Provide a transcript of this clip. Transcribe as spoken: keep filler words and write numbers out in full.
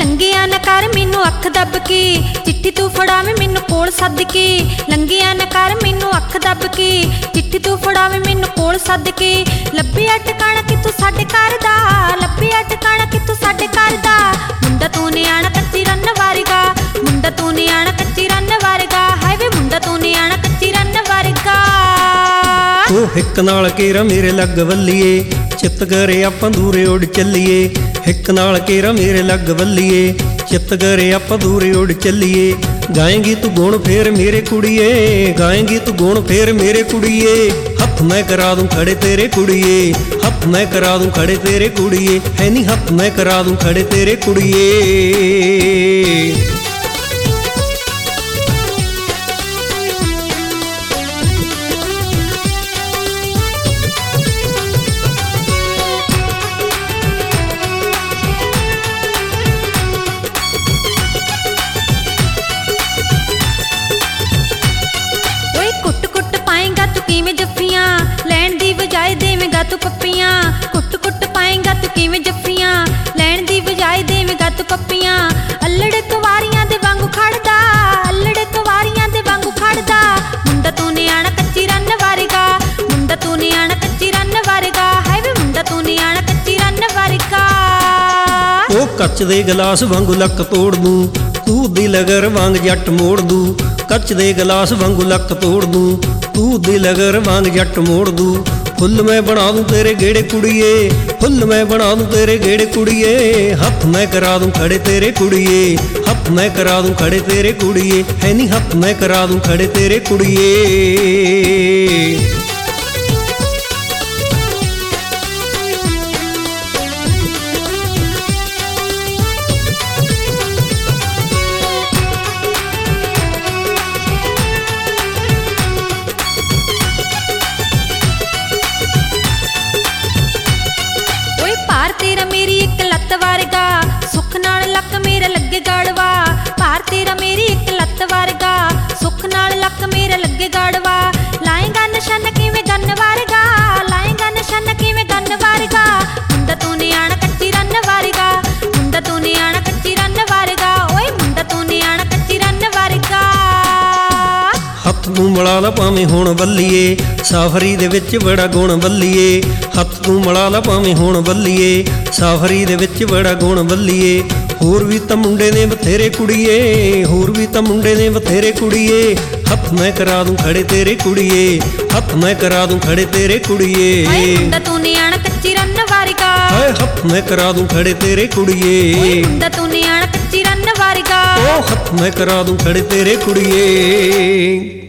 लंघिया न कर मैनू अख दब के, चिट्ठी तू फड़ावे मैनू कोल सद के। लंघिया न कर मैनू अख दब के, चिट्ठी तू फड़ावे मैनू कोल सद के। लभ्या ठिकाणा कित्थों साडे घर दा, लभ्या ठिकाणा कित्थों साडे घर दा। मुंडा तू निआणा कच्ची रन वारेगा, मुंडा तू निआणा कच्ची रन वारेगा। हाय वे मुंडा तू निआणा कच्ची रन वारेगा। ओ हिक नाल केरा मेरे लग वल्लीए, चित करे आपां दूरे उड़ चलीए। हिक नाल केरा मेरे लग वल्लीए, चित करे आपां दूरे उड़ चलीए। गाएंगी तू गुण फेर मेरे कुड़िए, गाएंगी तू गुण फेर मेरे कुड़िए। हथ मैं करा दूं खड़े तेरे कुड़िए, हथ मैं करा दूं खड़े तेरे कुड़िए। है नी हथ मैं करा दूं खड़े तेरे कुड़िए। लैण दी बजाए देवेगा तू पप्पियां, कुट कुट पाएगा तू किवें जफ्फियां। लैण दी बजाए देवेगा तू पप्पियां। अल्लड़ कुवारियां दे वांगू खड़दा, अल्लड़ कुवारियां दे वांगू खड़दा। मुंडा तू निआणा कच्ची रन वारेगा, मुंडा तू निआणा कच्ची रन वारेगा। हाय वे मुंडा तू निआणा कच्ची रन वारेगा। ओ कच्च दे गिलास वांगू लक तोड़ दूं, तू दी लगर वांग जट मोड़ दूं। कच्च दे गिलास वांगू लक तोड़ दूं, तू दी लगर वांग जट मोड़ दूं। फुल मैं बना दूं तेरे गेड़े कुड़िए, फुल मैं बना दूं तेरे गेड़े कुड़िए। हथ मैं करा दूं खड़े तेरे कुड़िए, हथ मैं करा दूं खड़े तेरे कुड़िए। है नी हथ मैं करा दूं खड़े तेरे कुड़िए। तेरा मेरी एक लत्त वारेगा, सुख नाल लक मेरा लगे गाड़वा। भार तेरा मेरी एक लत्त वारेगा, सुख नाल लक मेरा लगे गाड़वा। लाएगा निशाना किवें गन वारेगा, लाएगा निशाना किवें गन वारेगा। मुंडा तू निआणा कच्ची रन वारेगा, मुंडा तू निआणा कच्ची रन वारेगा। ओए मुंडा तू निआणा कच्ची रन वारेगा। हथ तू मला ला भावें हुण वल्लीए, साफरी दे विच बड़ा गुण वल्लीए। हथ तू मला ला भावें हुण वल्लीए, साफरी दे विच बड़ा गुण वल्लीए। होर भी तां मुंडे ने बथेरे कुड़िए, होर भी तां मुंडे ने बथेरे कुड़िए। हथ मैं करा दूं खड़े तेरे कुड़िए, हथ मैं करा दूं खड़े तेरे कुड़िए। मुंडा तू निआणा कच्ची रन वारेगा, हाय हथ मैं करा दूं खड़े तेरे कुड़िए। मुंडा तू निआणा कच्ची रन वारेगा। ओ हथ मैं करा दूं खड़े तेरे कुड़िए।